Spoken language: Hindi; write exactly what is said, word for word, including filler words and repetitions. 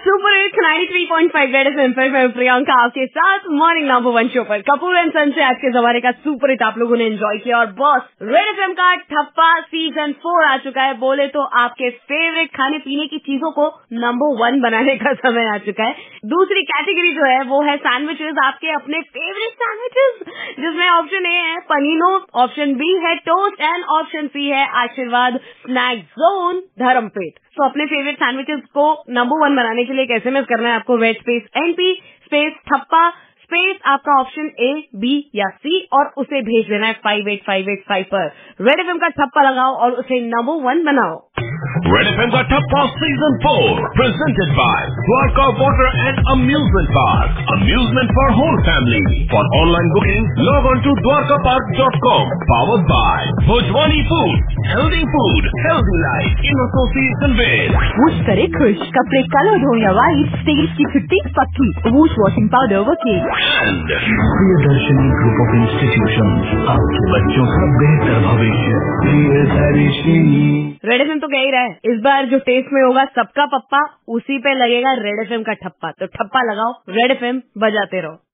Super hits ninety three point five Red FM पर मैं प्रियंका आपके साथ मॉर्निंग नंबर वन शो पर कपूर एंड सन से आज के जमाने का सुपर हिट आप लोगों ने एंजॉय किया। और बॉस रेड एफएम का ठप्पा सीजन फोर आ चुका है। बोले तो आपके फेवरेट खाने पीने की चीजों को नंबर वन बनाने का समय आ चुका है। दूसरी कैटेगरी जो है वो है सैंडविचेस, आपके अपने फेवरेट सैंडविचेस, जिसमें ऑप्शन ए है पनीनो, ऑप्शन बी है टोस्ट एंड ऑप्शन सी है आशीर्वाद स्नैक जोन धर्मपेट। तो अपने फेवरेट सैंडविचेस को नंबर वन बनाने के लिए एक एसएमएस करना है आपको, रेड स्पेस एनपी स्पेस ठप्पा स्पेस आपका ऑप्शन ए, बी या सी, और उसे भेज देना है five eight five eight five पर। रेड एफएम का ठप्पा लगाओ और उसे नंबर वन बनाओ। रेड एफएम का ठप्पा season four presented by Dwarka water and amusement park, amusement for whole family. For online booking log on to Dwarka park dot com. Powered by Bhojwani food, healthy food, healthy life in association with Woosh करे खुश, कपड़े कलर हो या वाइट, स्टेज की छुट्टी पक्की, वूश वॉशिंग पाउडर वकील and Priyadarshini group of institution, आपके बच्चों का बेहतर भविष्य। प्रियदर्शनी। रेड एफएम तो कह ही रहा है, इस बार जो टेस्ट में होगा सबका पप्पा, उसी पे लगेगा रेड एफएम का ठप्पा। तो ठप्पा लगाओ, रेड एफएम बजाते रहो।